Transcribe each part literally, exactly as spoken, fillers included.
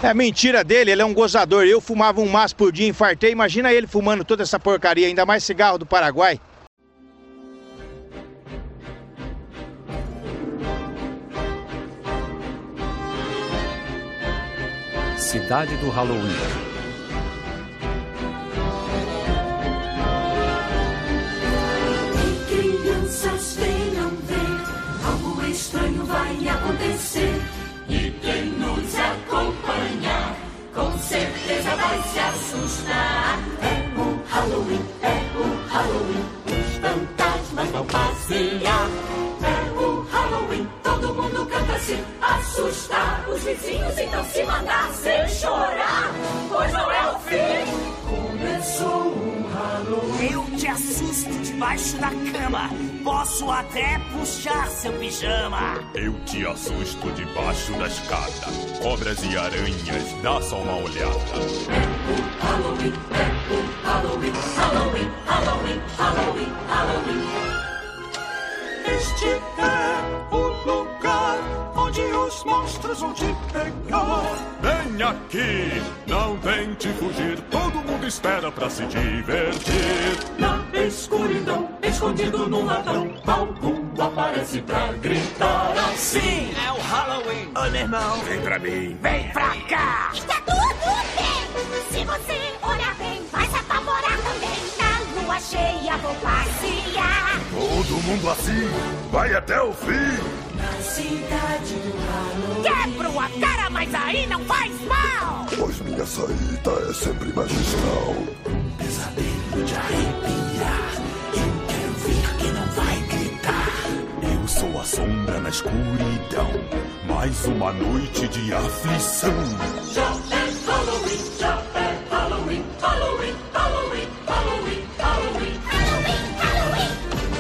É mentira dele, ele é um gozador. Eu fumava um maço por dia, infartei. Imagina ele fumando toda essa porcaria, ainda mais cigarro do Paraguai. Cidade do Halloween. Crianças venham ver, algo estranho vai acontecer. E quem nos acompanhar, com certeza vai se assustar. É o Halloween, é o Halloween, os fantasmas vão passear. É o Halloween, todo mundo canta assim, assustar os vizinhos, então se mandar sem chorar, pois não é o fim. Começou o Halloween. Eu te assusto debaixo da cama. Posso até puxar seu pijama. Eu te assusto debaixo da escada. Cobras e aranhas, dá só uma olhada. É o Halloween, é o Halloween, Halloween, Halloween, Halloween, Halloween. Este é o lugar onde os monstros vão te pegar. Vem aqui, não tente fugir, todo mundo espera pra se divertir. Na escuridão, escondido num ladrão, algum aparece pra gritar assim. Sim, é o Halloween. Oi, meu irmão. Vem pra mim. Vem pra cá. Está tudo bem. Se você olhar bem, vai se apavorar também. Na lua cheia vou passear. Todo mundo assim, vai até o fim. Na cidade do Halloween. Quebro a cara, mas aí não faz mal. Pois minha saída é sempre magistral. Um pesadelo de arrepiar. Eu quero ver quem não vai gritar. Eu sou a sombra na escuridão. Mais uma noite de aflição. Já é Halloween, já é Halloween, Halloween, Halloween, Halloween, Halloween, Halloween, Halloween.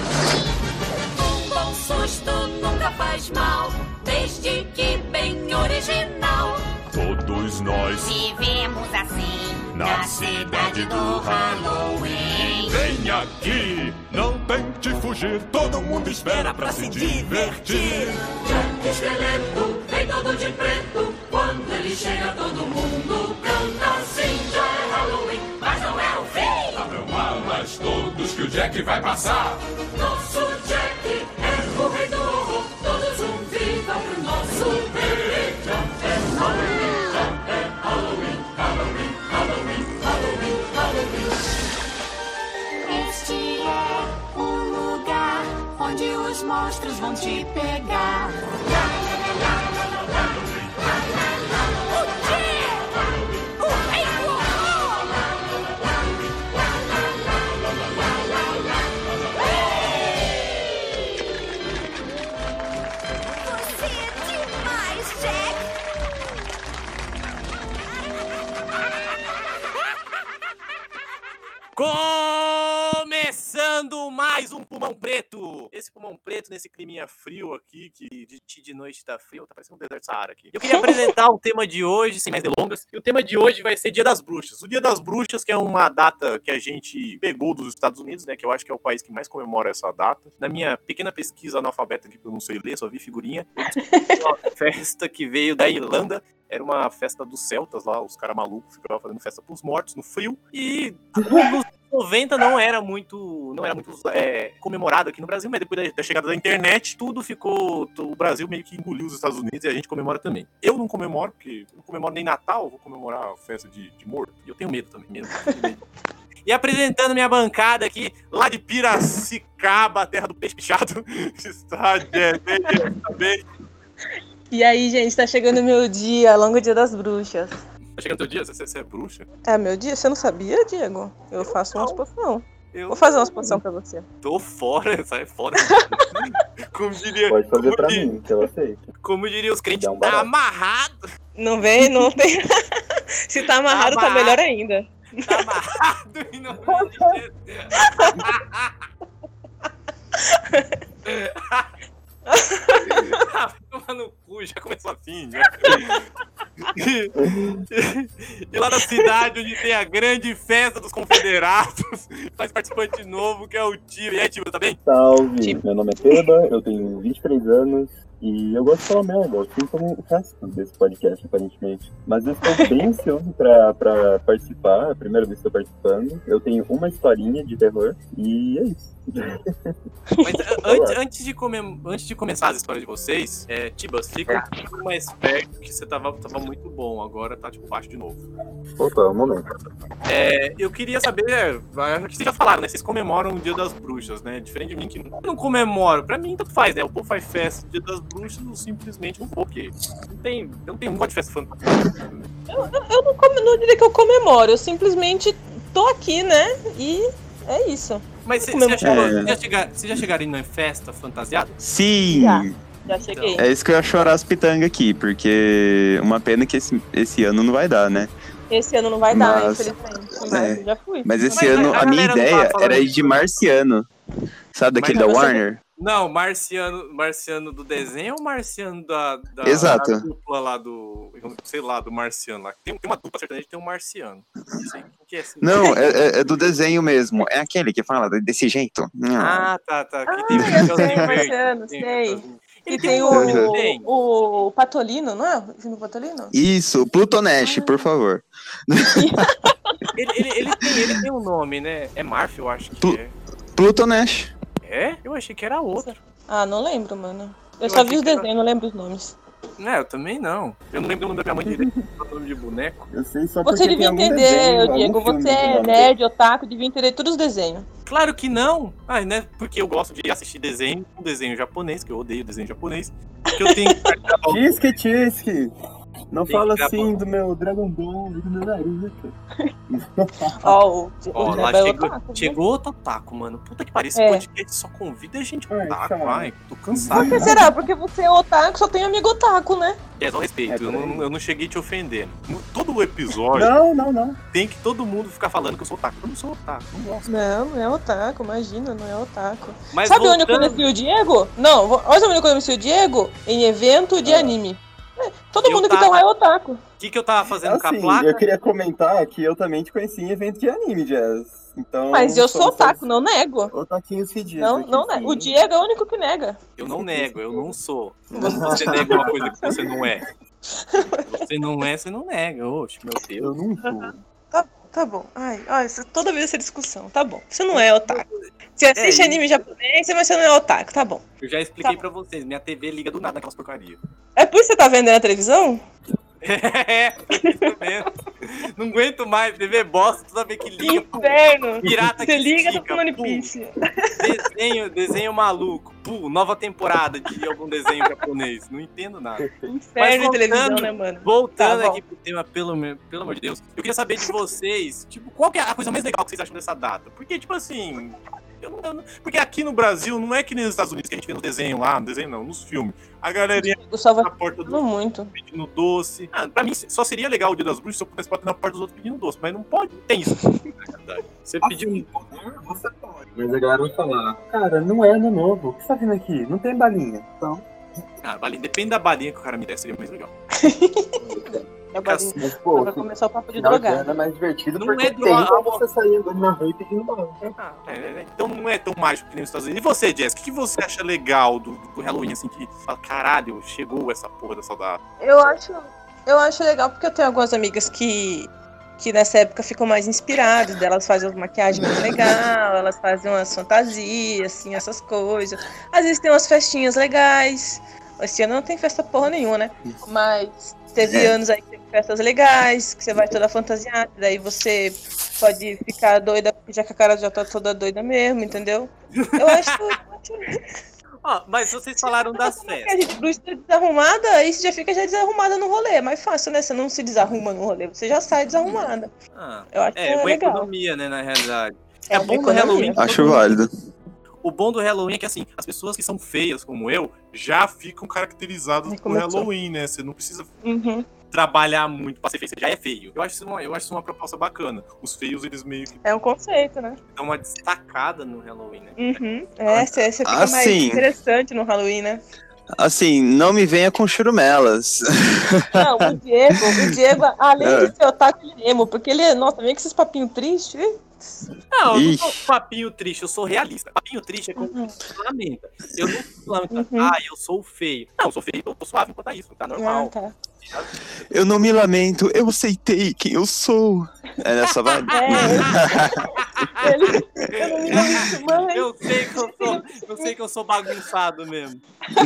Um bom susto nunca faz mal, desde que bem original. Todos nós Vivemos assim na cidade do Halloween. Vem aqui, não tente fugir, todo mundo espera pra se divertir. Jack Esqueleto vem todo de preto, quando ele chega todo mundo canta assim. Já é Halloween, mas não é o fim. Abram alas todos que o Jack vai passar. Nosso Jack é o rei do horror, todos um viva pro nosso rei. Já é Halloween, já é Halloween, Halloween, Halloween, Halloween, Halloween. Este é o lugar onde os monstros vão te pegar. O quê? O rei do horror. Você é demais, Jack. Começando mais um Pulmão Preto. Esse Pulmão Preto, nesse climinha frio aqui, que de, de noite tá frio, tá parecendo um deserto Saara aqui. Eu queria apresentar o tema de hoje, sem mais delongas. E o tema de hoje vai ser Dia das Bruxas. O Dia das Bruxas, que é uma data que a gente pegou dos Estados Unidos, né? Que eu acho que é o país que mais comemora essa data. Na minha pequena pesquisa analfabeta aqui, que eu não sei ler, só vi figurinha. Uma festa que veio da Irlanda. Era uma festa dos celtas lá, os caras malucos ficavam fazendo festa pros mortos, no frio. E nos noventa não era muito, não era muito é, comemorado aqui no Brasil, mas depois da, da chegada da internet, tudo ficou... O Brasil meio que engoliu os Estados Unidos e a gente comemora também. Eu não comemoro, porque eu não comemoro nem Natal, vou comemorar a festa de, de morto. E eu tenho medo também, medo. medo. E apresentando minha bancada aqui, lá de Piracicaba, terra do peixe pichado, está bem. E aí, gente, tá chegando o meu dia, longo dia das bruxas. Tá chegando teu dia? Você, você é bruxa? É meu dia? Você não sabia, Diego? Eu, eu faço não. umas poção. Eu Vou fazer umas poção pra você. Tô fora, sai fora. Como diria... Pode fazer como pra diria, mim, que eu aceito. Como diria os crentes, um tá amarrado. Não vem, não tem... Se tá amarrado, tá, tá melhor ainda. Tá amarrado e não Toma no cu, já começou assim, já. E, e lá na cidade onde tem a grande festa dos confederados, faz participante novo que é o Tio. E aí, Tio, tá bem? Salve, meu nome é Peba, eu tenho vinte e três anos E eu gosto de falar merda, assim como o resto desse podcast, aparentemente. Mas eu estou bem ansioso pra, pra participar, é a primeira vez que estou participando. Eu tenho uma historinha de terror e é isso. Mas antes, antes, de come... antes de começar as histórias de vocês, é, Tibas, fica um pouco mais perto, que você tava, tava muito bom, agora tá tipo baixo de novo. Opa, um momento. É, eu queria saber, é, que vocês já falaram, né? Vocês comemoram o Dia das Bruxas, né? Diferente de mim que não, eu não comemoro. Pra mim, tanto faz, né? O povo faz festa no Dia das Bruxas, eu simplesmente não vou, porque não tem, não tem um gosto de festa fantástica. Eu, eu, eu não, come, não diria que eu comemoro, eu simplesmente tô aqui, né? E é isso. Mas vocês já, chegou, é. já, chegar, já chegaram em festa fantasiada? Sim! Já, já cheguei. É isso que eu ia chorar as pitangas aqui, porque uma pena que esse, esse ano não vai dar, né? Esse ano não vai mas, dar, infelizmente. Mas é, eu já fui. Mas esse mas, ano, a, a minha ideia era ir de Marciano. Sabe daquele da Warner? Não, Marciano, Marciano do desenho ou Marciano da, da, Exato. da dupla lá do... Sei lá, do Marciano lá. Tem, tem uma dupla sertaneja, tem um Marciano. Não sei quem que é esse. Não, é, é do desenho mesmo. É aquele que fala desse jeito. Ah, tá, tá. Que Ah, tem eu sei, Marciano, sei. E tem o, o, o Patolino, não é? O Patolino? Isso, Plutonash, por favor. ele, ele, ele, tem, ele tem um nome, né? É Marf, eu acho que Pl- é. Plutonash. É? Eu achei que era outro. Ah, não lembro, mano. Eu, eu só vi os desenhos, era... não lembro os nomes. Não, eu também não. Eu não lembro o nome da minha mãe direito, o nome de boneco. Eu sei só você devia entender, desenho, Diego. Você é nerd, otaku, devia entender todos os desenhos. Claro que não. Ah, né? Porque eu gosto de assistir desenho, um desenho japonês, que eu odeio desenho japonês. Que eu tenho que... Tisque, tisque! Não Tem fala assim do meu Dragon Ball e do meu Naruto. Ó, oh, oh, lá chegou, otaku, chegou outro otaku, mano. Puta que pariu, esse é. podcast só convida a gente otaku, vai. Tô cansado. Por que será? Porque você é otaku, só tem amigo otaku, né? É, só respeito, é, eu, não, eu não cheguei te ofendendo. Todo o episódio não, não, não. tem que todo mundo ficar falando que eu sou otaku. Eu não sou otaku, não gosto. Não, não é otaku, imagina, não é otaku. Mas sabe voltando... onde eu conheci o Diego? Não, olha onde eu conheci o Diego? Em evento de ah. anime. Todo eu mundo tava... que tá lá é otaku. O que, que eu tava fazendo assim, com a placa? Eu queria comentar que eu também te conheci em evento de anime, Jazz. Então, mas eu sou otaku, não nego. Otaquinhos fedidos. Não, não nego. O Diego é o único que nega. Eu não nego, eu não sou. Você nega uma coisa que você não é. Você não é, você não nega. Oxe, meu Deus. Eu não sou. Tá, tá bom. Ai, ai, toda vez essa discussão. Tá bom. Você não é otaku. Você assiste é, anime japonês, mas você não é otaku. Tá bom. Eu já expliquei tá. pra vocês. Minha T V liga do nada naquelas porcarias. É por isso que você tá vendo na televisão? É, não aguento mais, T V bosta, toda vez que liga. Inferno! Pirata você que liga estica, no One Piece. Desenho, desenho maluco. Pô, nova temporada de algum desenho japonês. Não entendo nada. Inferno de televisão, né, mano? Voltando tá aqui pro tema, pelo, pelo amor de Deus, eu queria saber de vocês, tipo, qual que é a coisa mais legal que vocês acham dessa data? Porque, tipo assim... Eu não, eu não, porque aqui no Brasil não é que nem nos Estados Unidos que a gente vê no desenho lá, no desenho não, nos filmes. A galerinha na porta do muito. pedindo doce. Ah, pra mim só seria legal o Dia das Bruxas se eu pudesse bater na porta dos outros pedindo doce, mas não pode, não tem isso. Você assim, pediu um poder, você pode. Mas a galera vai falar, cara, não é ano novo, o que você tá vindo aqui? Não tem balinha. Então. Ah, balinha, depende da balinha que o cara me der, seria mais legal. É balinha. Mas, pô, vai começar o papo de drogar. É mais divertido não porque é droga. Tem você sair andando na rua e pedindo bala. Ah, é, é, então não é tão mágico que nem nos Estados Unidos. E você, Jess, o que, que você acha legal do, do Halloween, assim, que fala, caralho, chegou essa porra dessa data? Eu acho, eu acho legal porque eu tenho algumas amigas que, que nessa época ficam mais inspiradas, elas fazem uma maquiagem mais legal, elas fazem umas fantasias, assim, essas coisas. Às vezes tem umas festinhas legais. Esse ano não tem festa porra nenhuma, né? Mas teve é. anos aí que teve festas legais, que você vai toda fantasiada, daí você pode ficar doida, já que a cara já tá toda doida mesmo, entendeu? Eu acho... Ó, mas vocês falaram das festas. A gente bruxa desarrumada, aí você já fica já desarrumada no rolê. É mais fácil, né? Você não se desarruma no rolê, você já sai desarrumada. Ah, eu acho é, que é uma legal. economia, né, na realidade. É, é bom no Halloween. Acho válido. O bom do Halloween é que, assim, as pessoas que são feias, como eu, já ficam caracterizadas por Halloween, né? Você não precisa uhum. trabalhar muito pra ser feio, você já é feio. Eu acho isso uma, eu acho isso uma proposta bacana. Os feios, eles meio que... É um conceito, né? Dão uma destacada no Halloween, né? Uhum. É, você fica ah, mais sim. interessante no Halloween, né? Assim, não me venha com churumelas. Não, o Diego, o Diego, além de ser otaku, ele é emo, porque ele é, nossa, vem com esses papinhos tristes. Não, eu não sou papinho triste, eu sou realista. Papinho triste é como uhum. você lamenta. Eu não lamento, uhum. ah, eu sou feio. Não, eu sou feio, eu tô suave quanto a isso, tá normal. Ah, tá. Eu não me lamento, eu aceitei quem eu sou. É nessa vibe? É, ele, eu não me lamento, mãe. Eu sei que eu sou, eu sei que eu sou bagunçado mesmo.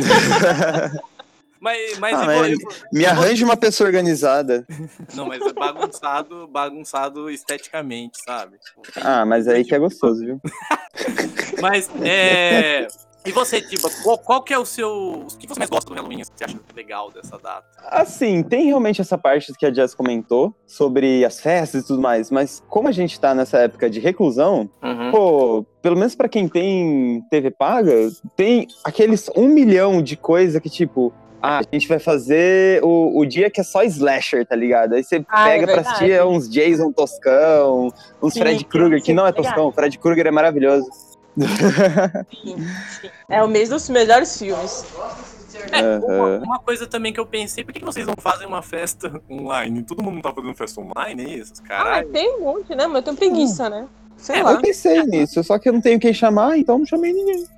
Mas, mas, ah, igual, mas eu, me eu, arranje uma pessoa organizada. Não, mas é bagunçado, bagunçado esteticamente, sabe? Ah, mas aí que é gostoso, viu? Mas, é... E você, Tiba, qual, qual que é o seu... O que você mais gosta do Halloween? O que você acha legal dessa data? Assim, tem realmente essa parte que a Jess comentou sobre as festas e tudo mais, mas como a gente tá nessa época de reclusão, uhum. pô, pelo menos pra quem tem T V paga, tem aqueles um milhão de coisa que, tipo... Ah, a gente vai fazer o, o dia que é só slasher, tá ligado? Aí você ah, pega é pra assistir uns Jason toscão, uns sim, Fred Krueger, que não é toscão, Fred Krueger é maravilhoso. Sim, sim. É o mês dos melhores filmes. É, uma, uma coisa também que eu pensei, por que vocês não fazem uma festa online? Todo mundo tá fazendo festa online, é isso? Caralho. Ah, tem um monte, né? Mas eu tenho preguiça, hum. né? Sei é, lá. Eu pensei nisso, só que eu não tenho quem chamar, então não chamei ninguém.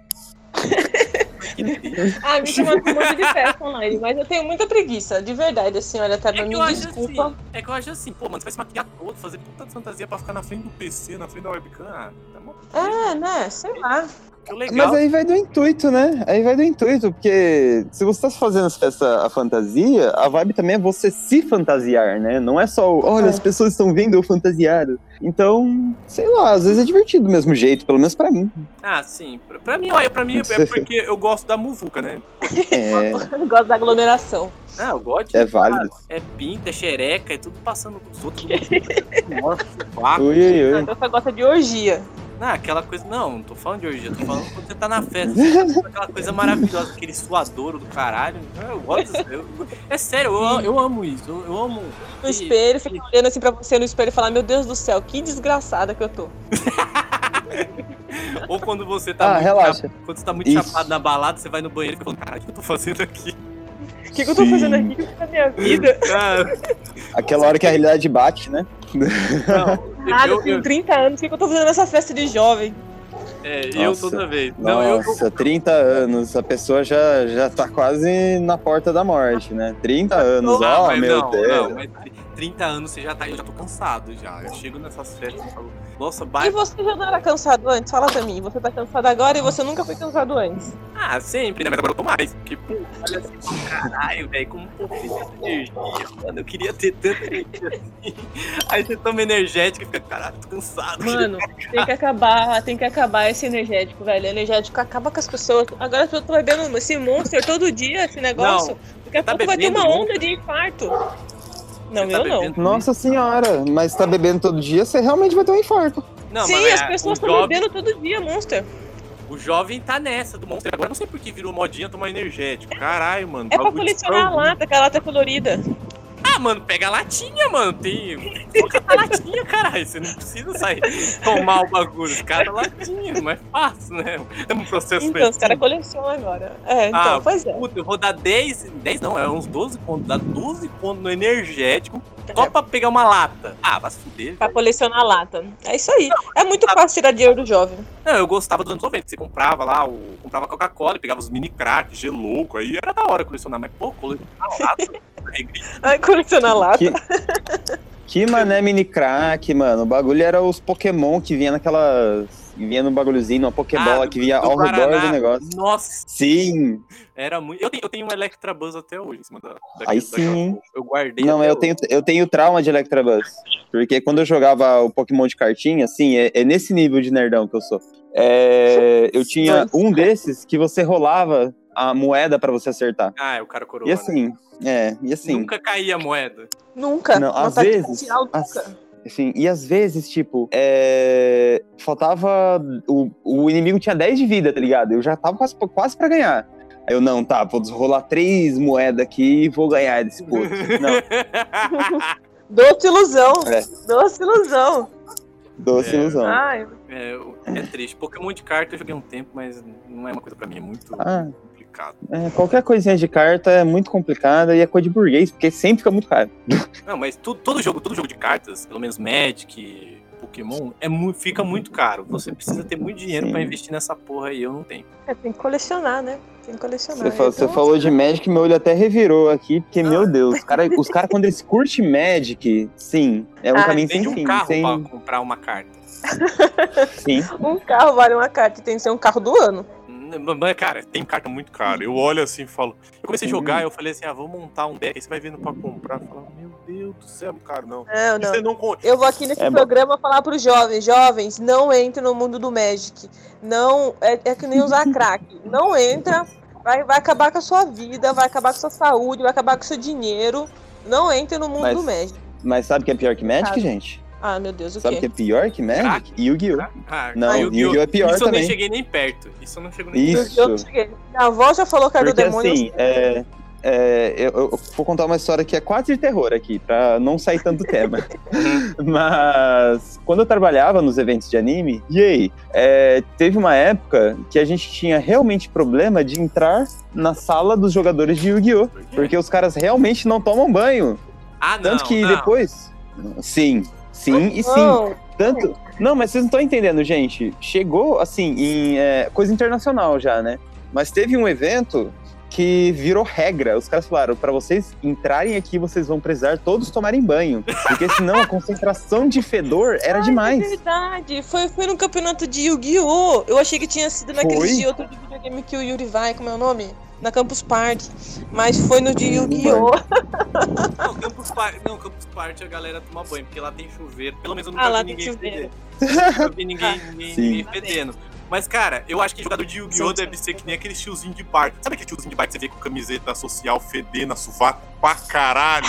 Ah, me chamando um monte de festa online, mas eu tenho muita preguiça, de verdade, assim, olha, tá, é me desculpa. Assim, é que eu acho assim, pô, mano, você vai se maquiar todo, fazer puta de fantasia pra ficar na frente do P C, na frente da webcam, ah, tá bom. É, né, sei lá. Legal. Mas aí vai do intuito, né? Aí vai do intuito, porque se você tá fazendo essa festa a fantasia, a vibe também é você se fantasiar, né? Não é só, olha, é. as pessoas estão vendo eu fantasiado. Então, sei lá, às vezes é divertido do mesmo jeito, pelo menos pra mim. Ah, sim. Pra, pra mim, olha, pra mim é porque eu gosto da muvuca, né? É. Eu gosto da aglomeração. Ah, eu gosto de... É válido. É pinta, é xereca, é tudo passando com os outros. Nossa, ui, ui, ui. Então você gosta de orgia. Não, aquela coisa... Não, não tô falando de orgia, tô falando quando você tá na festa. Você tá aquela coisa maravilhosa, aquele suadouro do caralho. Eu gosto eu, É sério, eu, eu amo isso. Eu, eu amo... No espelho, fica olhando assim pra você no espelho e falar, meu Deus do céu, que desgraçada que eu tô. Ou quando você tá ah, muito relaxa. Chapado, quando você tá muito isso. chapado na balada, você vai no banheiro e fica falando, caralho, o que eu tô fazendo aqui? O que, que eu tô fazendo aqui? O que é a minha vida? Aquela hora que a realidade bate, né? Não, Nada, eu tenho trinta anos, o que, que eu tô fazendo nessa festa de jovem? É, Nossa. eu toda vez. Não, Nossa, eu... trinta anos, a pessoa já, já tá quase na porta da morte, né? trinta anos, ó, oh, meu não, Deus. Não, mas trinta anos você já tá, eu já tô cansado já. Eu chego nessas festas e falo, nossa, vai. E você já não era cansado antes? Fala pra mim, você tá cansado agora e você nunca foi cansado antes. Ah, sempre, né? Mas agora eu tô mais. Porque, pô, olha assim, caralho, velho, como pô, tem tanta energia, mano. Eu queria ter tanta energia assim. Aí você toma energético e fica, caralho, tô cansado. Mano, tem que acabar, tem que acabar esse energético, velho. O energético acaba com as pessoas. Agora as pessoas estão bebendo esse Monster todo dia, esse negócio. Não, daqui a tá pouco vai ter uma monstro. onda de infarto. Não, você eu tá não. Nossa senhora, mas tá bebendo todo dia, você realmente vai ter um infarto. Não, Sim, as pessoas estão jovem... bebendo todo dia, Monster. O jovem tá nessa do Monster. Agora não sei por que virou modinha tomar energético. Caralho, mano. É pra colecionar a lata, que a lata é colorida. Ah, mano, pega a latinha, mano. Tem. Foca a latinha, caralho. Você não precisa sair tomar o bagulho. Cada latinha, mais fácil, né? É um processo Então, assim. Os caras colecionam agora. É, então, ah, pois é. Puta, eu vou dar dez. dez não, é uns doze pontos. Dá doze pontos no energético. Só é. pra pegar uma lata. Ah, vai se fuder. Pra colecionar a lata. É isso aí. Não, é muito fácil tirar dinheiro do jovem. Não, eu gostava dos anos noventa. Você comprava lá, o, comprava Coca-Cola e pegava os mini crack, gelouco. Aí era da hora colecionar. Mas, pô, colecionar lata. Ai, colecionar lata. Que, que mané mini crack, mano. O bagulho era os Pokémon que vinha naquelas... Vinha no bagulhozinho, uma Pokébola ah, que vinha ao redor do negócio. Nossa! Sim! Era muito... Eu tenho, eu tenho um Electabuzz até hoje em cima da... Aí sim! Eu guardei. Não, eu tenho, eu tenho trauma de Electabuzz. Porque quando eu jogava o Pokémon de cartinha, assim, é, é nesse nível de nerdão que eu sou. É, eu tinha um desses que você rolava a moeda pra você acertar. Ah, é o cara coroa, E assim, né? é, e assim... Nunca caía a moeda. Nunca. Não, às vezes... Assim, e às vezes, tipo, é... faltava... O, o inimigo tinha dez de vida, tá ligado? Eu já tava quase, quase pra ganhar. Aí eu, não, tá, vou rolar três moedas aqui e vou ganhar desse puto. Não. Doce ilusão. É. Doce ilusão. Doce é, ilusão. Ai. É, é triste. Pokémon de carta eu joguei um tempo, mas não é uma coisa pra mim, é muito ah. complicado. complicado. É, qualquer coisinha de carta é muito complicada e é coisa de burguês, porque sempre fica muito caro. Não, mas tu, todo jogo, todo jogo de cartas, pelo menos Magic, Pokémon, é mu- fica muito caro. Você precisa ter muito dinheiro Sim. pra investir nessa porra aí, eu não tenho. É, tem que colecionar, né? Tem que colecionar. Você, fa- Então, você falou de Magic, meu olho até revirou aqui, porque, meu Deus, os caras, os cara, quando eles curtem Magic, sim, é um Ah, caminho sem Vende um fim. carro Sem... pra comprar uma carta. Sim. Um carro vale uma carta e tem que ser um carro do ano. Mas, cara, tem carta muito cara. Eu olho assim e falo. Eu comecei a jogar, eu falei assim: ah, vou montar um deck. Aí você vai vendo pra comprar. Fala, meu Deus do céu, caro, não. Não, não. Você não con- Eu vou aqui nesse É bom. programa falar pros jovens, jovens, não entrem no mundo do Magic. Não, é, é que nem usar crack. Não entra, vai, vai acabar com a sua vida, vai acabar com a sua saúde, vai acabar com o seu dinheiro. Não entre no mundo Mas- do Magic. Mas sabe o que é pior que Magic, Sabe. gente? Ah, meu Deus, o Sabe o que quê? é pior que Magic? Yu-Gi-Oh! Ah, Não, Yu-Gi-Oh! Yu-Gi-Oh! é pior Isso eu também. nem cheguei nem perto. Isso eu não chego nem Isso. Eu não cheguei. Minha avó já falou que era do Porque demônio. assim, é, é, eu, eu vou contar uma história que é quase de terror aqui, pra não sair tanto do tema. Mas quando eu trabalhava nos eventos de anime, e aí, é, teve uma época que a gente tinha realmente problema de entrar na sala dos jogadores de Yu-Gi-Oh! Porque os caras realmente não tomam banho. Ah, não. Tanto que não. depois. Sim, sim e sim. Não. Tanto. Não, mas vocês não estão entendendo, gente. Chegou, assim, em é, coisa internacional já, né? Mas teve um evento que virou regra. Os caras falaram, pra vocês entrarem aqui, vocês vão precisar todos tomarem banho. Porque senão a concentração de fedor era É demais. verdade, foi, foi no campeonato de Yu-Gi-Oh! Eu achei que tinha sido naquele Foi? de outro de videogame que o Yuri vai, como é o nome? Na Campus Party. Mas foi no de Yu-Gi-Oh! Não, Campus Party, não, Campus Party a galera toma banho, porque lá tem chuveiro. Pelo menos eu nunca Ah, lá vi tem ninguém chuveiro. fedendo. Nunca vi ninguém, ninguém, Sim. ninguém fedendo. Mas, cara, eu acho que jogador de Yu-Gi-Oh! Sim. deve ser que nem aquele tiozinho de bar. Sabe aquele tiozinho de bar que você vê com camiseta social fedendo a sovaco pra caralho?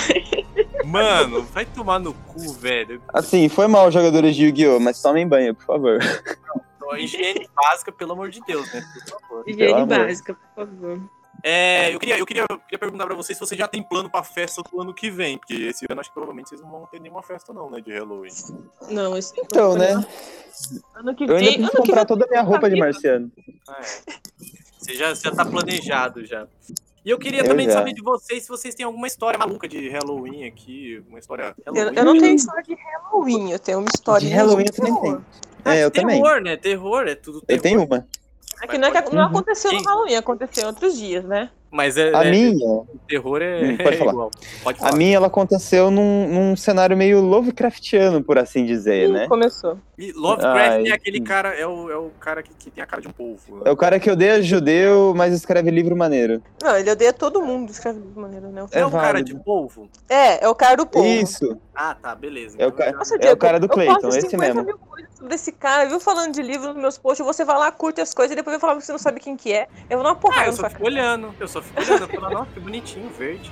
Mano, vai tomar no cu, velho. Assim, foi mal, jogadores de Yu-Gi-Oh! Mas tomem banho, por favor. Então, higiene básica, pelo amor de Deus, né? Por favor. Higiene amor. básica, por favor. É, eu queria, eu, queria, eu queria perguntar pra vocês se vocês já tem plano pra festa do ano que vem, porque esse ano acho que provavelmente vocês não vão ter nenhuma festa não, né, de Halloween. Não, esse Então, né? Ano que Eu ainda vem. tenho Ano que que comprar vem. toda a minha roupa de marciano. Ah, é. Você já, já tá planejado já. E eu queria Eu também já. saber de vocês se vocês têm alguma história maluca de Halloween aqui, uma história Eu, Halloween. eu não tenho história de Halloween, eu tenho uma história De Halloween eu também tenho. É, eu também. terror, né? Terror, é tudo terror. Eu tenho uma. É que não, é que não aconteceu Sim. no Halloween, aconteceu em outros dias, né? Mas é, A é- minha, o terror é, Hum, pode é falar. igual. Pode a falar. minha, ela aconteceu num, num cenário meio Lovecraftiano, por assim dizer, Ih, né? começou. E Lovecraft Ai, é aquele sim. cara, é o, é o cara que, que tem a cara de um polvo. Né? É o cara que odeia judeu, mas escreve livro maneiro. Não, ele odeia todo mundo, escreve de maneira, né? É, É o cara válido. de polvo? É, é o cara do povo. Isso, Ah, tá, beleza. é o, Então ca... já- Nossa, é o Diego, cara do eu Clayton, posto esse cinquenta mesmo. mil coisas sobre esse cara, viu falando de livro nos meus posts, você vai lá, curte as coisas e depois vai falar que você não sabe quem que é. Eu vou dar uma Ah, porrada eu na só sua fico cara. olhando, eu só fico olhando, eu falo, nossa, que bonitinho, verde.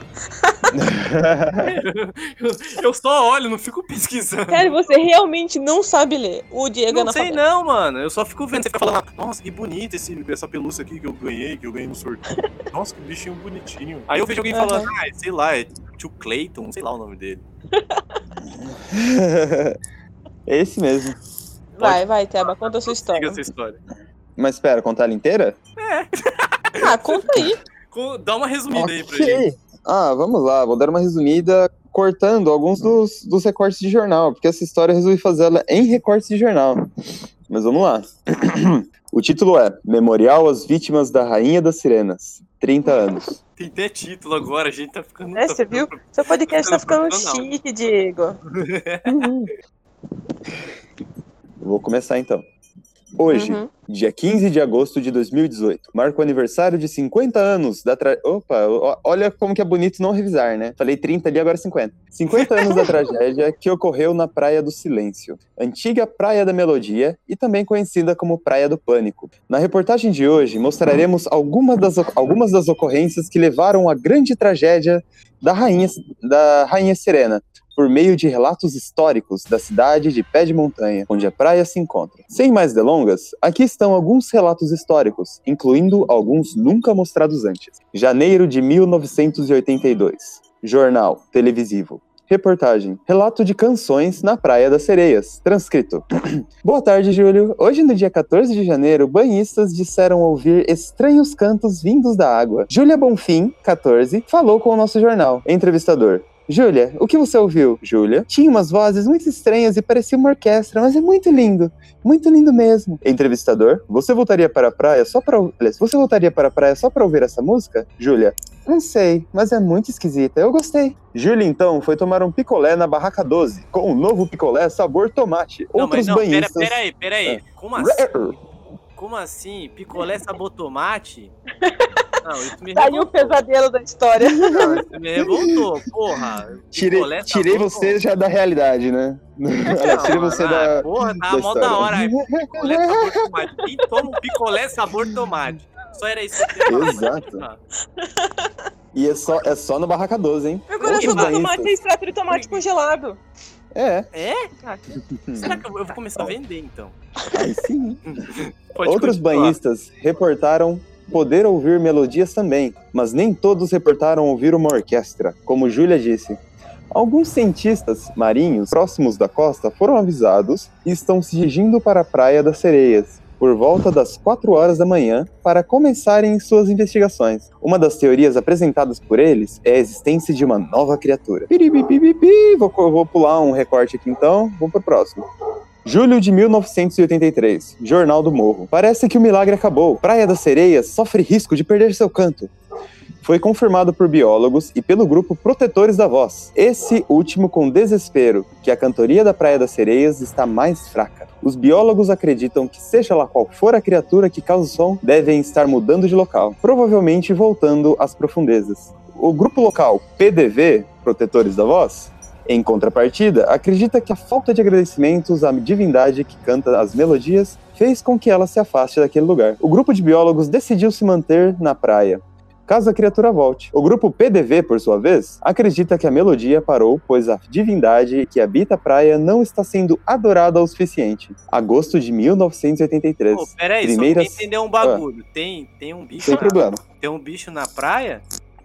eu, eu só olho, não fico pesquisando. Sério, você realmente não sabe ler. O Diego é Não sei analfabeto. não, mano. Eu só fico vendo, você fica falando, nossa, que bonito esse, essa pelúcia aqui que eu ganhei, que eu ganhei no sorteio. Nossa, que bichinho bonitinho. Aí eu vejo alguém Aham. falando, ah, sei lá, é tio Clayton, sei lá o nome dele. É esse mesmo. Vai, vai, Teba, conta a sua Siga história. essa história. Mas espera, contar ela inteira? Ah, conta aí. Co- Dá uma resumida aí pra Ok. gente. Ah, vamos lá, vou dar uma resumida cortando alguns dos, dos recortes de jornal, porque essa história eu resolvi fazer ela em recortes de jornal. Mas vamos lá. O título é Memorial às Vítimas da Rainha das Sirenas, trinta anos. Tem até título agora, a gente tá ficando... É, tá você viu? ficando- Seu podcast tá ficando profissional. chique, Diego. Vou começar então. Hoje, Uhum. dia quinze de agosto de dois mil e dezoito, marca o aniversário de cinquenta anos da tra... Opa, ó- olha como que é bonito não revisar, né? Falei trinta ali, agora cinquenta. cinquenta anos da tragédia que ocorreu na Praia do Silêncio, antiga Praia da Melodia e também conhecida como Praia do Pânico. Na reportagem de hoje, mostraremos algumas das, algumas das ocorrências que levaram à grande tragédia da Rainha, da Rainha Sirena, por meio de relatos históricos da cidade de Pé de Montanha, onde a praia se encontra. Sem mais delongas, aqui estão alguns relatos históricos, incluindo alguns nunca mostrados antes. Janeiro de mil novecentos e oitenta e dois. Jornal televisivo. Reportagem. Relato de canções na Praia das Sereias. Transcrito. Boa tarde, Júlio. Hoje, no dia quatorze de janeiro, banhistas disseram ouvir estranhos cantos vindos da água. Júlia Bonfim, quatorze, falou com o nosso jornal. Entrevistador. Júlia, o que você ouviu? Júlia, tinha umas vozes muito estranhas e parecia uma orquestra, mas é muito lindo. Muito lindo mesmo. Entrevistador, você voltaria para a praia só para... Você voltaria para a praia só para ouvir essa música? Júlia, não sei, mas é muito esquisita. Eu gostei. Júlia, então, foi tomar um picolé na Barraca doze, com um novo picolé sabor tomate. Não, Outros mas não, banhistas... pera, pera aí, pera aí. É. Como assim? Como assim? Picolé sabor tomate? Não, isso me Saiu o pesadelo da história. Não, isso me revoltou, porra. Tirei, tirei você tomate. Já da realidade, né? Não, tirei você ah, da Porra, tava mó da hora. Picolé sabor tomate. Quem toma um picolé sabor tomate? Só era isso que eu Exato. E é só, é só no Barraca doze, hein? Agora só do tomate é extrato de tomate congelado. É. É? Ah, será que eu vou começar a vender, então? Aí sim. Outros continuar. Banhistas reportaram poder ouvir melodias também, mas nem todos reportaram ouvir uma orquestra, como Júlia disse. Alguns cientistas marinhos próximos da costa foram avisados e estão se dirigindo para a Praia das Sereias, por volta das quatro horas da manhã, para começarem suas investigações. Uma das teorias apresentadas por eles é a existência de uma nova criatura. Vou, vou pular um recorte aqui então, vou pro próximo. Julho de mil novecentos e oitenta e três, Jornal do Morro. Parece que o milagre acabou. Praia das Sereias sofre risco de perder seu canto. Foi confirmado por biólogos e pelo grupo Protetores da Voz. Esse último com desespero, que a cantoria da Praia das Sereias está mais fraca. Os biólogos acreditam que seja lá qual for a criatura que causa o som, devem estar mudando de local, provavelmente voltando às profundezas. O grupo local P D V, Protetores da Voz, em contrapartida, acredita que a falta de agradecimentos à divindade que canta as melodias fez com que ela se afaste daquele lugar. O grupo de biólogos decidiu se manter na praia, caso a criatura volte. O grupo P D V, por sua vez, acredita que a melodia parou, pois a divindade que habita a praia não está sendo adorada o suficiente. Agosto de mil novecentos e oitenta e três. Pô, peraí, Primeiras... só pra entender um bagulho. Ah. Tem, tem um bicho Sem na... problema. Tem um bicho na praia?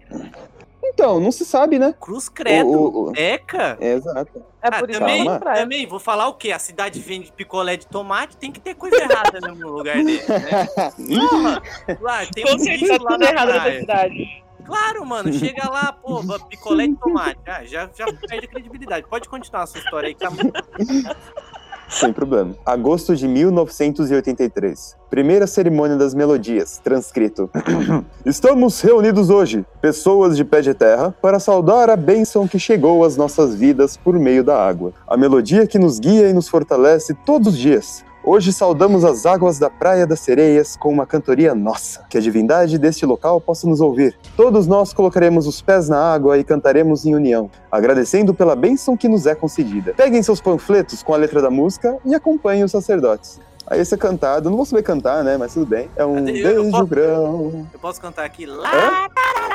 Então, não se sabe, né? Cruz credo, o, o... Eca. É, exato. É por ah, isso também, que também, vou falar o quê? A cidade vende picolé de tomate, tem que ter coisa errada né, no lugar dele, né? Porra, lá, tem um bicho lá na praia. Cidade. Claro, mano, chega lá, pô, picolé de tomate. Ah, já, já perde a credibilidade. Pode continuar a sua história aí, que tá muito... Sem problema. Agosto de mil novecentos e oitenta e três. Primeira cerimônia das melodias. Transcrito. Estamos reunidos hoje, pessoas de pé de terra, para saudar a bênção que chegou às nossas vidas por meio da água. A melodia que nos guia e nos fortalece todos os dias. Hoje saudamos as águas da Praia das Sereias com uma cantoria nossa. Que a divindade deste local possa nos ouvir. Todos nós colocaremos os pés na água e cantaremos em união, agradecendo pela bênção que nos é concedida. Peguem seus panfletos com a letra da música e acompanhem os sacerdotes. Aí esse é cantado, não vou saber cantar, né, mas tudo bem. É um beijo posso, grão. Eu posso cantar aqui lá.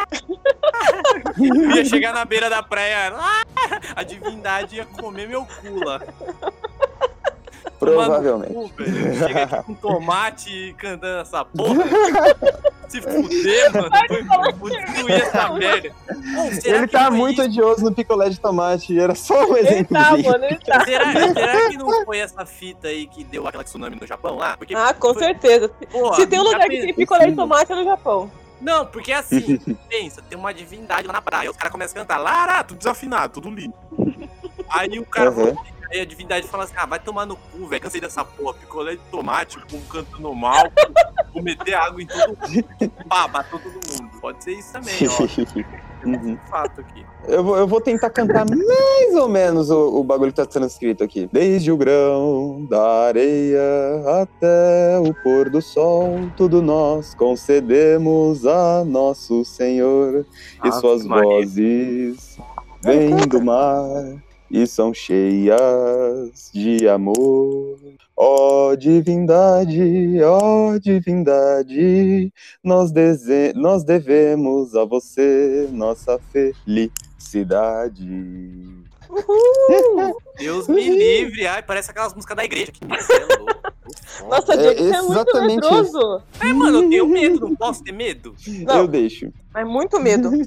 Eu ia chegar na beira da praia, lá, a divindade ia comer meu cu lá. Provavelmente. Cu, chega aqui com tomate cantando essa porra. Se fuder, mano. Vou destruir essa merda. Pô, ele tá muito isso? odioso no picolé de tomate. Era só um exemplo. Ele tá, mano, ele tá. Será, será que não foi essa fita aí que deu aquela tsunami no Japão lá? Porque ah, com foi... certeza. Porra, se tem um lugar que tem picolé de tomate é no Japão. Não, porque assim, pensa, tem uma divindade lá na praia. Os caras começam a cantar, Lara, tudo desafinado, tudo lindo. Aí o cara... Uhum. Aí a divindade fala assim, ah, vai tomar no cu, velho, cansei dessa porra, picolé de tomate, o povo cantando mal, vou meter água em todo mundo, pá, bateu todo mundo. Pode ser isso também, ó. Uhum. Um fato aqui. Eu vou, eu vou tentar cantar mais ou menos o, o bagulho que tá transcrito aqui. Desde o grão da areia até o pôr do sol, tudo nós concedemos a nosso Senhor, e ah, suas Maria. vozes vêm do mar e são cheias de amor. Ó divindade, ó divindade, nós, deze... nós devemos a você nossa felicidade. Uhul. Deus me livre. Ai, parece aquelas músicas da igreja. Que é louco. Nossa, é, Diego, é muito medroso. É, mano, eu tenho medo, não posso ter medo? Não, eu deixo. Mas muito medo.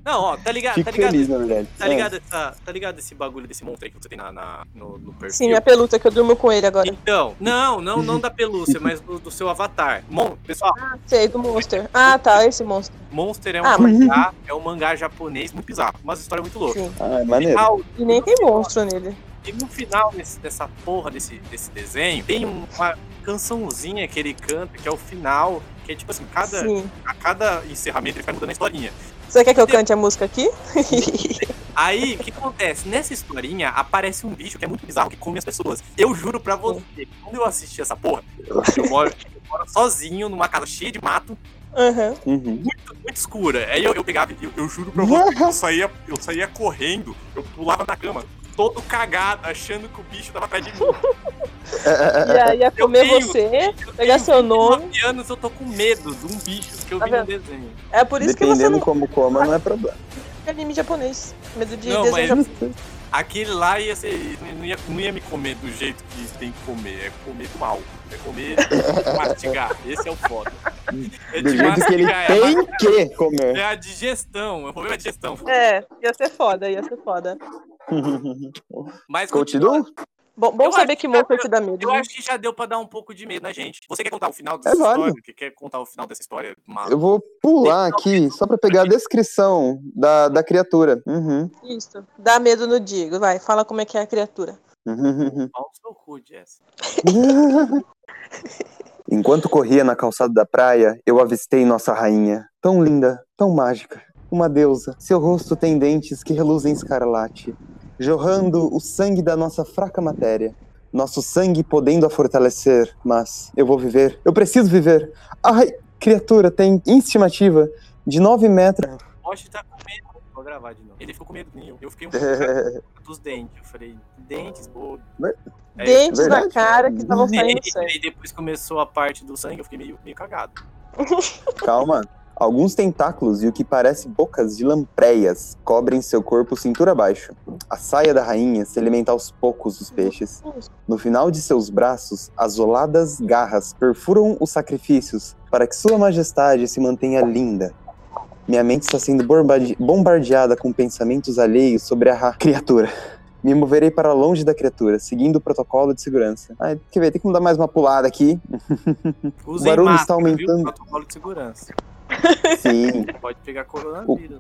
Não, ó, tá ligado? Fico Tá ligado, feliz, na verdade. tá ligado, essa, tá ligado esse bagulho desse monstro aí que você tem na, na- no, no perfil? Sim, a pelúcia que eu durmo com ele agora. Então, não, não, não da pelúcia, mas do, do seu avatar. Mon, pessoal, Sei, do Monster. Ah, tá, esse monstro. Monster é um Ah, mas- mangá, é um mangá japonês muito bizarro, umas histórias muito loucas. Sim. Ah, é maneiro. Final- E nem tem monstro nele. E no final desse- dessa porra desse, desse desenho, tem uma cançãozinha que ele canta, que é o final, que é tipo assim, cada, Sim. a cada encerramento ele vai mudando a historinha. Você quer que eu cante a música aqui? Aí, o que acontece? Nessa historinha, aparece um bicho que é muito bizarro, que come as pessoas. Eu juro pra você, quando eu assisti essa porra, eu moro, eu moro sozinho numa casa cheia de mato, Aham. Uhum. muito, muito escura. Aí eu, eu pegava, eu, eu juro pra você, eu saía, eu saía correndo, eu pulava na cama, todo cagado, achando que o bicho tava atrás de mim. E aí ia comer tenho- você, pegar seu nome. nove anos eu tô com medo de um bicho que eu Tá vi no vendo? desenho. É por isso que você Dependendo não como coma, não é problema. fica anime japonês. Medo de Não, desenho mas- japonês. Aquele lá ia ser, não, ia, não ia me comer do jeito que tem que comer, é comer mal. É comer, mastigar. Esse é o foda. É Do de jeito que ele mastigar, é tem a- que comer. É a digestão, o problema é a digestão. É, ia ser foda, ia ser foda. Mas Continua? Bom, bom Eu saber acho que que monstro já- te dá medo. Eu né? acho que já deu pra dar um pouco de medo na gente. Você quer contar o final É dessa válido. história? Que quer contar o final dessa história? Maluco? Eu vou pular aqui só pra pegar a descrição da, da criatura. Uhum. Isso. Dá medo no Diego. Vai, fala como é que é a criatura. Uhum. Pau no seu cu, Jess. Enquanto corria na calçada da praia, eu avistei nossa rainha, tão linda, tão mágica, uma deusa. Seu rosto tem dentes que reluzem escarlate, jorrando o sangue da nossa fraca matéria. Nosso sangue podendo a fortalecer, mas eu vou viver, eu preciso viver. Ai, criatura tem estimativa de nove metros. O Porsche tá com medo. Vou gravar de novo. Ele ficou com medo nem eu. Eu fiquei um pouco cagado dos dentes. Eu falei, dentes, pô. Aí- Dentes na verdade. cara que estavam E, saindo e- sangue. e depois começou a parte do sangue, eu fiquei meio, meio cagado. Calma. Alguns tentáculos e o que parece bocas de lampreias cobrem seu corpo cintura abaixo. A saia da rainha se alimenta aos poucos dos peixes. No final de seus braços, azuladas garras perfuram os sacrifícios para que sua majestade se mantenha linda. Minha mente está sendo bombarde- bombardeada com pensamentos alheios sobre a ra- criatura. Me moverei para longe da criatura, seguindo o protocolo de segurança. Ai, quer ver, tem que mudar mais uma pulada aqui. Usem O barulho máscara, está aumentando. Viu? Protocolo de segurança. Sim. Pode pegar coronavírus.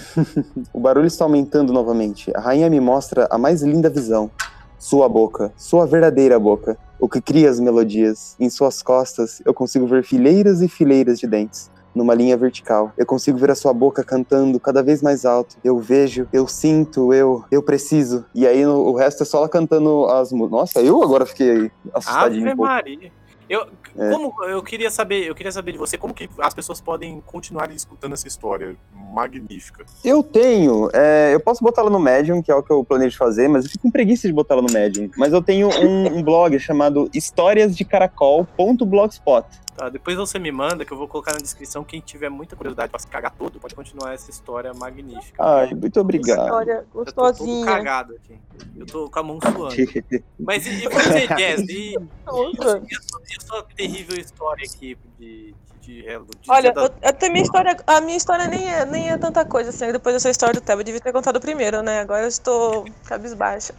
O barulho está aumentando novamente. A rainha me mostra a mais linda visão. Sua boca, sua verdadeira boca, o que cria as melodias. Em suas costas, eu consigo ver fileiras e fileiras de dentes. Numa linha vertical. Eu consigo ver a sua boca cantando cada vez mais alto. Eu vejo, eu sinto, eu eu preciso. E aí no, o resto é só ela cantando as músicas. Nossa, eu agora fiquei assustadinho Ave um pouco. Maria. Eu, É. como, eu queria saber, eu queria saber de você, como que as pessoas podem continuar escutando essa história magnífica? Eu tenho, é, eu posso botar ela no Medium, que é o que eu planejo fazer, mas eu fico com preguiça de botar ela no Medium. Mas eu tenho um, um blog chamado histórias de caracol ponto blogspot. Tá, depois você me manda que eu vou colocar na descrição. Quem tiver muita curiosidade pra se cagar todo, pode continuar essa história magnífica. Ai, muito obrigado. História Eu tô todo gostosinha. cagado aqui. Eu tô com a mão suando. Mas e, e você, Jess? E, Nossa. e a sua, e a sua terrível história aqui de... de, de, de Olha, dia da- eu, eu tenho minha história, a minha história nem é, nem é tanta coisa assim. Depois dessa história do Teba, eu devia ter contado primeiro, né? Agora eu estou cabisbaixa.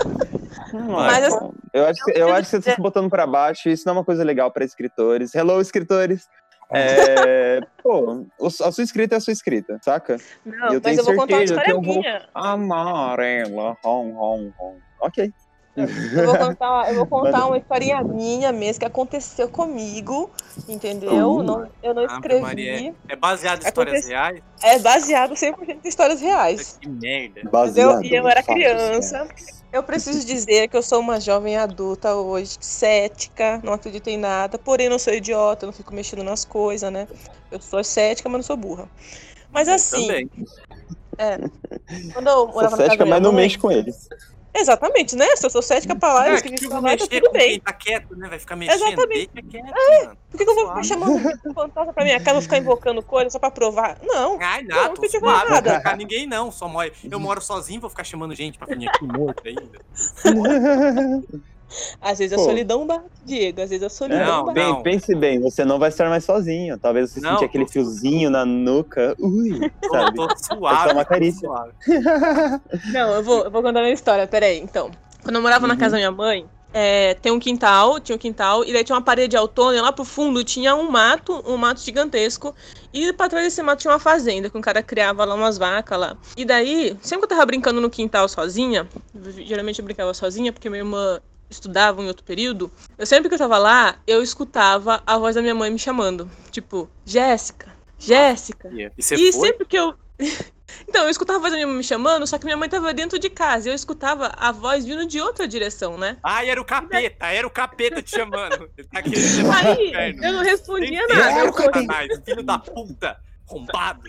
Mas assim, Eu acho, que- eu acho que você tá se botando pra baixo, isso não é uma coisa legal pra escritores. Hello, escritores! É, pô, o- a sua escrita é a sua escrita, saca? não, eu mas tenho eu vou contar uma certeza que história eu vou- minha. Amarela, rom, rom, rom. Ok. Eu vou contar, eu vou contar uma historinha minha mesmo que aconteceu comigo, entendeu? Uh. Não, eu não Ave escrevi. Maria, é baseado em histórias Acontece- reais? É baseado cem por cento em histórias reais. Que merda. Entendeu? E eu era em fatos criança. reais. Eu preciso dizer que eu sou uma jovem adulta hoje, cética, não acredito em nada, porém não sou idiota, não fico mexendo nas coisas, né? Eu sou cética, mas não sou burra. Mas assim, Também. é. Quando eu Sou morava na casa cética, da minha mas não mãe- mexe com eles. Exatamente, né? Se eu sou cética pra lá, É, eles que que eu pra vou lá, tá mexer tudo com quem bem. tá quieto, né? Vai ficar mexendo. Exatamente. Deixa quieto, mano. Por que, que eu vou ficar chamando fantasma pra minha casa, vou ficar invocando coisas só pra provar? Não. Ai, Não, nada, não tô pedi suave, não nada. vou ficar ninguém não, só moro, eu moro sozinho, vou ficar chamando gente pra vir aqui morto ainda. Às vezes a Pô. solidão bate, Diego. Às vezes a solidão Não, bate. Bem, pense bem, você não vai estar mais sozinho. Talvez você Não, sentir aquele tô- fiozinho na nuca. Ui, Tô, sabe? tô É suave. só uma tô carícia. suave. Não, eu vou, eu vou contar a minha história, peraí. Então, quando eu morava na Uhum. casa da minha mãe, é, tem um quintal, tinha um quintal, e daí tinha uma parede autônoma, e lá pro fundo tinha um mato, um mato gigantesco, e pra trás desse mato tinha uma fazenda, que um cara criava lá umas vacas lá. E daí, sempre que eu tava brincando no quintal sozinha, geralmente eu brincava sozinha, porque minha irmã estudava em outro período, eu sempre que eu tava lá, eu escutava a voz da minha mãe me chamando, tipo, Jéssica, Jéssica. E você E foi? sempre que eu... Então, eu escutava a voz da minha mãe me chamando, só que minha mãe tava dentro de casa. E eu escutava a voz vindo de outra direção, né? Ai, era o capeta, era o capeta te chamando. Ele tá querendo levar pro Aí, inferno. eu não respondia Tem nada. Eu certeza, corri- Satanás, filho da puta, arrombado.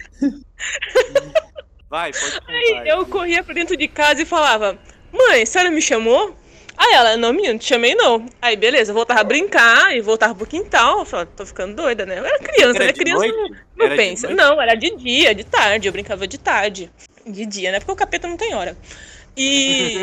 Vai, pode contar. Aí eu corria pra dentro de casa e falava, mãe, a senhora me chamou? Aí ela, não, menino, não te chamei não. Aí, beleza, eu voltava a brincar e voltava pro quintal. Eu falava, tô ficando doida, né? Eu era criança, Era né? de Criança noite? não, não Era de pensa. noite? Não, era de dia, de tarde. Eu brincava de tarde. De dia, né? Porque o capeta não tem hora. E...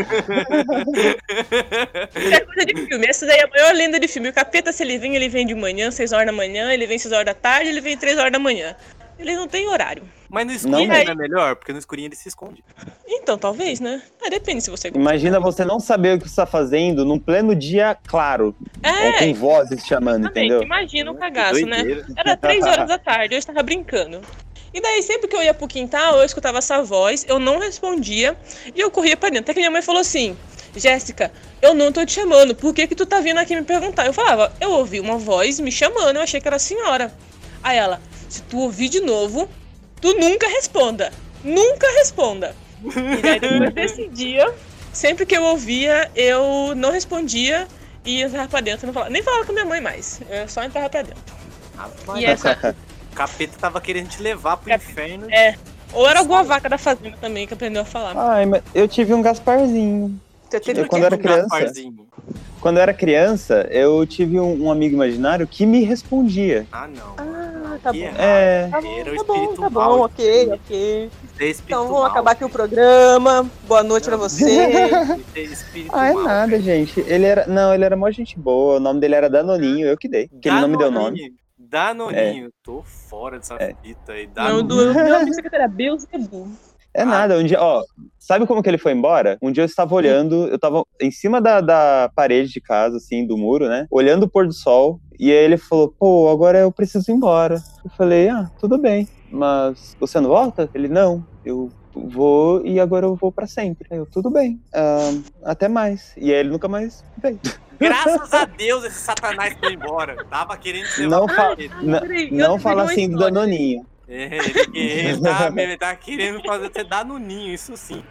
Isso é coisa de filme. Essa daí é a maior lenda de filme. O capeta, se ele vem, ele vem de manhã, seis horas da manhã. Ele vem seis horas da tarde, ele vem três horas da manhã. Ele não tem horário. Mas no escurinho Não, ainda é melhor, porque no escurinho ele se esconde. Então, talvez, né? Ah, depende se você gosta. Imagina você não saber o que você está fazendo num pleno dia claro. É. Ou com vozes chamando, Exatamente, entendeu? imagina o cagaço, né? doideira. Era três horas da tarde, eu estava brincando. E daí, sempre que eu ia pro quintal, eu escutava essa voz, eu não respondia, e eu corria pra dentro. Até que minha mãe falou assim, Jéssica, eu não tô te chamando, por que que tu tá vindo aqui me perguntar? Eu falava, eu ouvi uma voz me chamando, eu achei que era a senhora. Aí ela, se tu ouvir de novo, tu nunca responda, nunca responda. E daí, depois desse dia, sempre que eu ouvia, eu não respondia e entrava pra dentro, não falava, nem falava com minha mãe mais, eu só entrava pra dentro. E essa... O capeta tava querendo te levar pro inferno. É. Ou era alguma vaca da fazenda também que aprendeu a falar. Ai, mas eu tive um Gasparzinho. Você teve Eu, o quando quê? era Um criança, Gasparzinho? quando eu era criança, eu tive um, um amigo imaginário que me respondia. Ah, não. Ah, tá bom. É. Tá bom, Era o tá bom, espírito tá mal. bom, ok, ok. Isso é espírito Então vamos mal. acabar aqui o programa. Boa noite pra você. Isso é espírito Ah, é mal. nada, gente. Ele era. Não, ele era mó gente boa. O nome dele era Danoninho, eu que dei. Que ele não me deu nome. Danoninho. Tô fora dessa fita aí. Não, Danoninho. do meu amigo secretário era Beelzebub. É nada, um dia, ó, sabe como que ele foi embora? Um dia eu estava olhando, eu tava em cima da, da parede de casa, assim, do muro, né? Olhando o pôr do sol, e aí ele falou, pô, agora eu preciso ir embora. Eu falei, ah, tudo bem, mas você não volta? Ele, não, eu vou e agora eu vou pra sempre. Aí eu, tudo bem, ah, até mais. E aí ele nunca mais veio. Graças a Deus esse satanás foi embora. Tava querendo te levar Não, pra fa ele. não, não fala assim do Danoninho. É, ele, ele, tá, ele tá querendo fazer você dar no ninho, isso sim.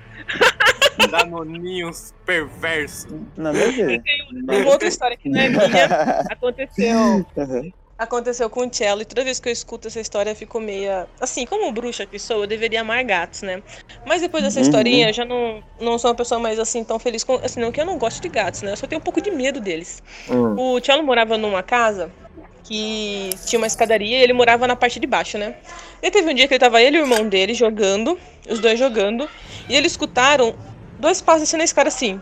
Dar no ninho perverso. Não, meu Deus. Uma outra história que não é minha, aconteceu. Uhum. Aconteceu com o Cello, e toda vez que eu escuto essa história eu fico meia... Assim, como bruxa que sou, eu deveria amar gatos, né? Mas depois dessa Uhum. historinha, eu já não, não sou uma pessoa mais assim, tão feliz com... Assim, não que eu não gosto de gatos, né? Eu só tenho um pouco de medo deles. Uhum. O Cello morava numa casa que tinha uma escadaria e ele morava na parte de baixo, né? E teve um dia que ele tava ele e o irmão dele jogando, os dois jogando, e eles escutaram dois passos assim na escada assim.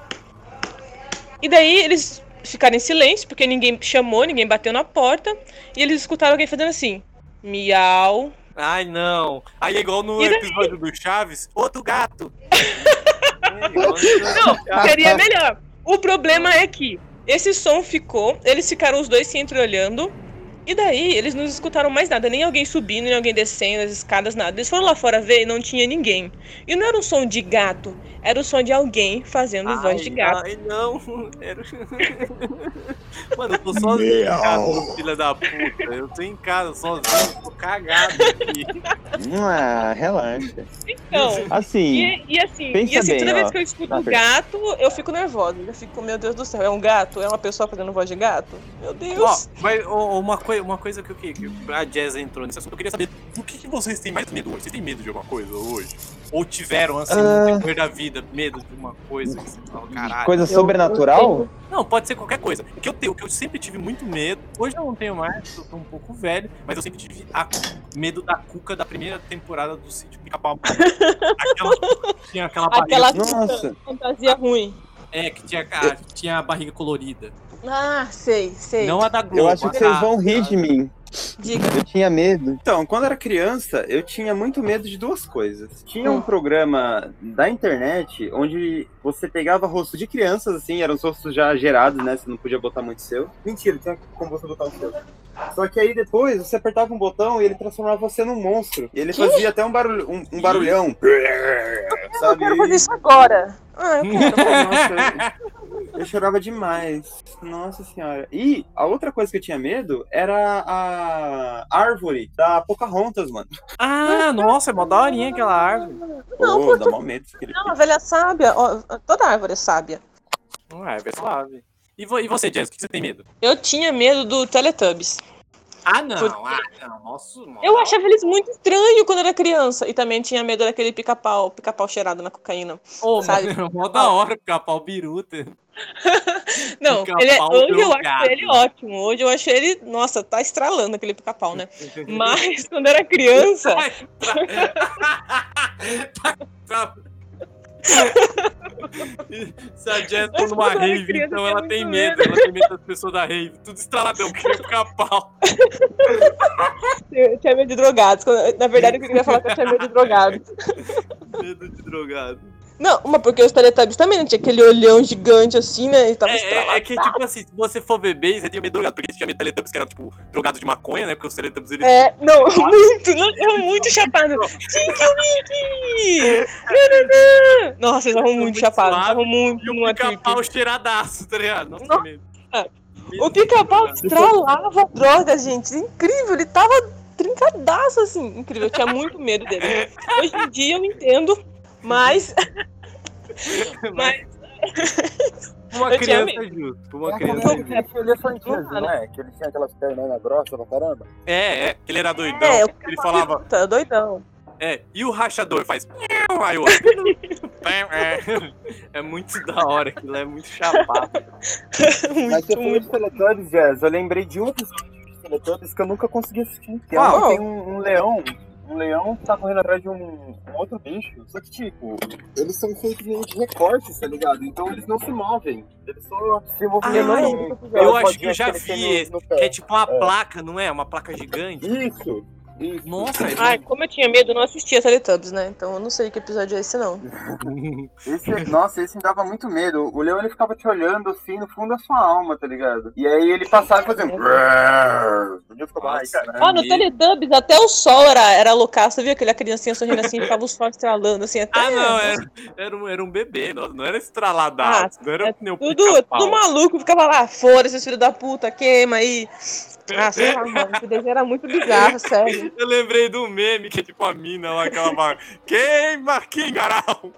E daí eles ficaram em silêncio, porque ninguém chamou, ninguém bateu na porta, e eles escutaram alguém fazendo assim, miau. Ai, não. Aí é igual no E daí? episódio do Chaves, outro gato. Não, seria melhor. O problema é que esse som ficou, eles ficaram os dois se entreolhando, e daí eles não escutaram mais nada, nem alguém subindo, nem alguém descendo as escadas, nada. Eles foram lá fora ver e não tinha ninguém. E não era um som de gato, era o som de alguém fazendo Ai, voz de gato. Ai, não. Era... Mano, eu tô sozinho em casa, filha da puta. Eu tô em casa sozinho, tô cagado aqui. Ah, relaxa. Então, Assim, e, e assim, pensa e assim bem, toda ó. vez que eu escuto Ah, um gato, eu fico nervosa. Eu fico, meu Deus do céu, é um gato? É uma pessoa fazendo voz de gato? Meu Ó, Deus. mas ó, uma, coi uma coisa que, eu, que a Jazz entrou nesse assunto, eu queria saber do que, que vocês têm mais medo hoje? Vocês têm medo de alguma coisa hoje? Ou tiveram, assim, Ah. no decorrer da vida, medo de uma coisa que você fala, caralho. Coisa sobrenatural? Não, pode ser qualquer coisa. O que eu tenho, o que eu sempre tive muito medo, hoje eu não tenho mais, eu tô um pouco velho, mas eu sempre tive a, medo da Cuca da primeira temporada do Sítio Pica-Pau. Aquela, tinha aquela Aquela parede- Nossa. fantasia ruim. É, que tinha, a, que tinha a barriga colorida. Ah, sei, sei. Não a da Globo. Eu acho que vocês vão rir de mim. Diga. Eu tinha medo. Então, quando eu era criança, eu tinha muito medo de duas coisas. Tinha um programa da internet onde você pegava rosto de crianças, assim, eram os rostos já gerados, né? Você não podia botar muito seu. Mentira, tinha como você botar o seu. Só que aí depois você apertava um botão e ele transformava você num monstro. E ele fazia até um, barulho, um, um barulhão. Sabe? Eu quero fazer isso agora. Ah, eu quero. Nossa, eu, eu chorava demais. Nossa senhora. E a outra coisa que eu tinha medo era a árvore da Pocahontas, mano. Ah, nossa, é mó daorinha aquela árvore. Não, Pô, dá mó medo. Não, a velha sábia. Ó, toda árvore é sábia. Não é, é suave. E, vo, e você, Jess, o que você tem medo? Eu tinha medo do Teletubbies. Ah, não. Porque Ah, não. Nossa, eu achava eles muito estranhos quando era criança. E também tinha medo daquele pica-pau, pica-pau cheirado na cocaína. Ô, sabe? mano, é mó da hora pica-pau biruta. Não, Pica-pau ele é, hoje eu drogado. acho ele ótimo. Hoje eu achei ele, nossa, tá estralando aquele pica-pau, né? Mas quando era criança. Se a Jess for numa rave, então ela tem medo. Ela tem medo das pessoas da rave. Tudo estraladão, que fica pau. Eu tinha medo de drogados. Na verdade, eu queria falar que eu tinha medo de drogados. Medo de drogado. Não, mas porque os Teletubbies também não tinha aquele olhão gigante assim, né? E tava É, é, é que, tipo assim, se você for bebê, você tinha medo de drogado. Porque você tinha medo de Teletubbies que eram, tipo, drogados de maconha, né? Porque os Teletubbies, eles... É, não, muito, não, é muito chapado. Tinky Winky! Nossa, eles estavam muito chapados, estavam muito E o numa pica-pau cheiradaço, tá ligado? Nossa, que medo. O pica-pau estralava droga, gente. Incrível, ele tava trincadaço, assim. Incrível, eu tinha muito medo dele. Hoje em dia eu entendo, mas... mas... Uma eu tinha criança é medo. justo. Uma É criança como é justo. aquele elefantinho, não é? Que ele tinha aquelas pernas grossas pra caramba. É, é, que ele era doidão. É, o ele falava. Tá doidão. É, e o rachador faz. Aí o é, é muito da hora, aquilo é muito chapado. Mas você falou de Teletubbies, Jazz, eu lembrei de um episódio de Teletubbies que eu nunca consegui assistir. Que é Qual? um, tem um, um leão. Um leão que tá correndo atrás de um, um outro bicho. Só que, tipo, eles são feitos meio de recortes, tá ligado? Então eles não se movem. Eles só se movimentam. Ah, eu acho que eu já vi esse, que é tipo uma é. placa, não é? Uma placa gigante. Isso. Isso. Nossa, é Ai, como eu tinha medo, eu não assistia Teletubbies, né? Então eu não sei que episódio é esse, não. Esse, nossa, esse me dava muito medo. O leão, ele ficava te olhando, assim, no fundo da sua alma, tá ligado? E aí ele passava fazendo... Eu ficava, ai, caralho. Ó, no Teletubbies, até o sol era, era loucaço. Você viu aquela criancinha sorrindo assim, ficava o sol estralando, assim, até... Ah, não, era, era, um, era um bebê, não, não era estraladaço, ah, não era é pneu tudo, tudo maluco, ficava lá, fora, esses filhos da puta, queima aí... Ah, sei lá, mano, esse desenho era muito bizarro, sério. Eu lembrei do meme, que é tipo a mina lá, aquela barra. Queima, Kingarau!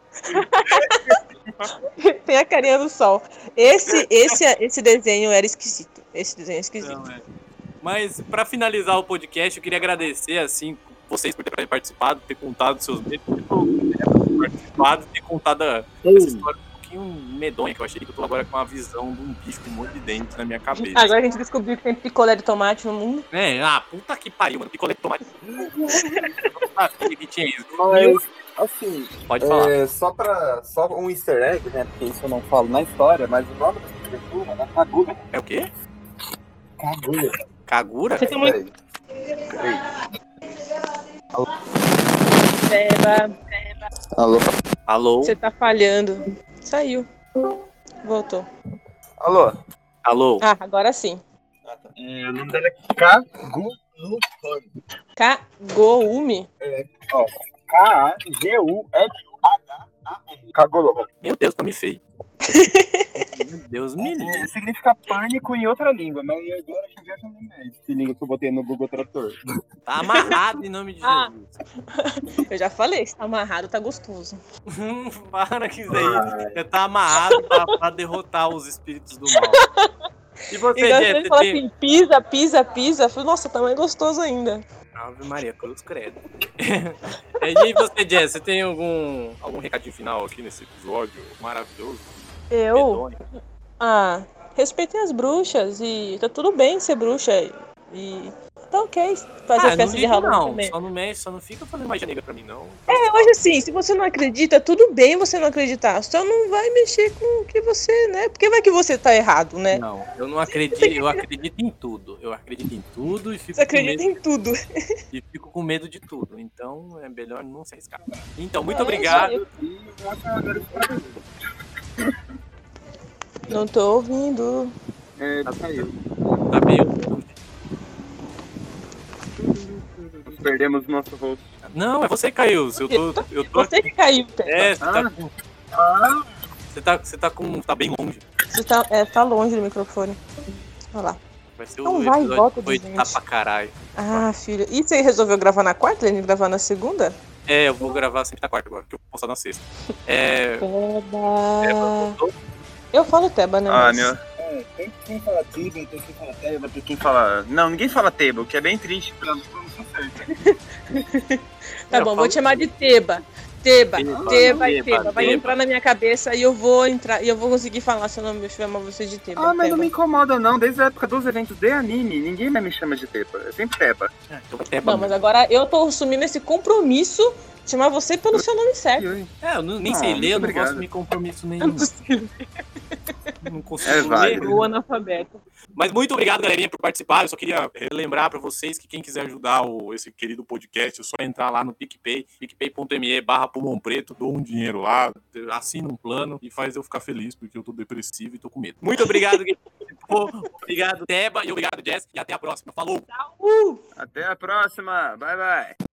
Tem a carinha do sol. Esse, esse, esse desenho era esquisito. Esse desenho é esquisito. Não, é. Mas, pra finalizar o podcast, eu queria agradecer, assim, vocês por terem participado, ter contado seus medos, ter participado, ter contado essa história um pouquinho medonha, que eu achei que eu tô agora com uma visão de um bicho com um monte de dentes na minha cabeça. Agora a gente descobriu que tem picolé de tomate no mundo. É, ah, puta que pariu, mano, picolé de tomate. Ah, que tinha isso. Mas, assim, pode falar. É, só, pra, só um easter egg, né, porque isso eu não falo na história, mas o nome da criatura é Kagura. É o quê? Kagura. Kagura? Você tem muito... Beba. Alô? Alô? Você tá falhando. Saiu. Voltou. Alô? Alô? Ah, agora sim. É, o nome dela é Kagurumi. Kagurumi? É, ó. K A G U L U H A M. Kagurumi. Meu Deus, tá me feio. Meu Deus, me livre. É, significa pânico em outra língua, mas agora eu já não é esse língua que eu botei no Google Tradutor. Tá amarrado em nome de ah. Jesus. Eu já falei, se tá amarrado, tá gostoso. Para que isso aí. Você tá amarrado pra, pra derrotar os espíritos do mal. E você, então, Jess, você fala tem... assim, pisa, pisa, pisa. Eu falei, nossa, tá mais gostoso ainda. Ave Maria, cruz credo. E você, Jess, você tem algum, algum recadinho final aqui nesse episódio maravilhoso? Eu? Medonho? Ah, respeitem as bruxas e tá tudo bem ser bruxa. E tá ok. Fazer Ah, festa não de ligo, Halloween não. também. Só não, mexe, só não fica fazendo magia negra pra mim, não. É, hoje assim, se você não acredita, tudo bem você não acreditar. Só não vai mexer com o que você, né? Porque vai que você tá errado, né? Não, eu não acredito, eu acredito em tudo. Eu acredito em tudo e fico Você acredita com medo, em tudo. e fico com medo de tudo. Então é melhor não se arriscar. Então, muito É, obrigado. Não tô ouvindo. É, tá caiu. Tá meio. Perdemos o nosso rosto. Não, é você que caiu. Eu tô, eu tô Você que caiu, Pé. É, você Ah. tá com. Você tá, você tá com. Tá bem longe. Você tá, é, tá longe do microfone. Olha lá. Vai ser Então o vai e episódio volta que foi de editar gente. pra caralho. Ah, filho. E você resolveu gravar na quarta, Lenny? Gravar na segunda? É, eu vou gravar sempre na quarta agora, porque eu vou postar na sexta. É. Teba. Eu falo Teba, né? Ah, mas- meu. É, tem quem fala Teba, tem quem fala Teba, tem quem fala. Não, ninguém fala Teba, o que é bem triste pra não ser Tá Eu bom, falo- vou te chamar de Teba. Teba, Teba, Teba e Teba, Teba. Vai Teba. entrar na minha cabeça e eu vou entrar e eu vou conseguir falar seu nome, eu chamar você de Teba. Ah, mas Teba. não me incomoda não, desde a época dos eventos de anime, ninguém mais me chama de Teba, é sempre Teba. Então, Teba Não, mas agora eu tô assumindo esse compromisso de chamar você pelo seu nome certo. É, eu não- nem Ah, sei muito ler, eu não obrigado. posso me compromisso Eu nenhum. não sei. Não consigo É ler. válido. O analfabeto. Mas muito obrigado, galerinha, por participar. Eu só queria relembrar pra vocês que quem quiser ajudar o, esse querido podcast, é só entrar lá no PicPay, picpay.me barra Pulmão Preto, dou um dinheiro lá, assina um plano e faz eu ficar feliz, porque eu tô depressivo e tô com medo. Muito obrigado, quem participou. Obrigado, Teba, e obrigado, Jess, e até a próxima. Falou! Uh! Até a próxima, bye bye.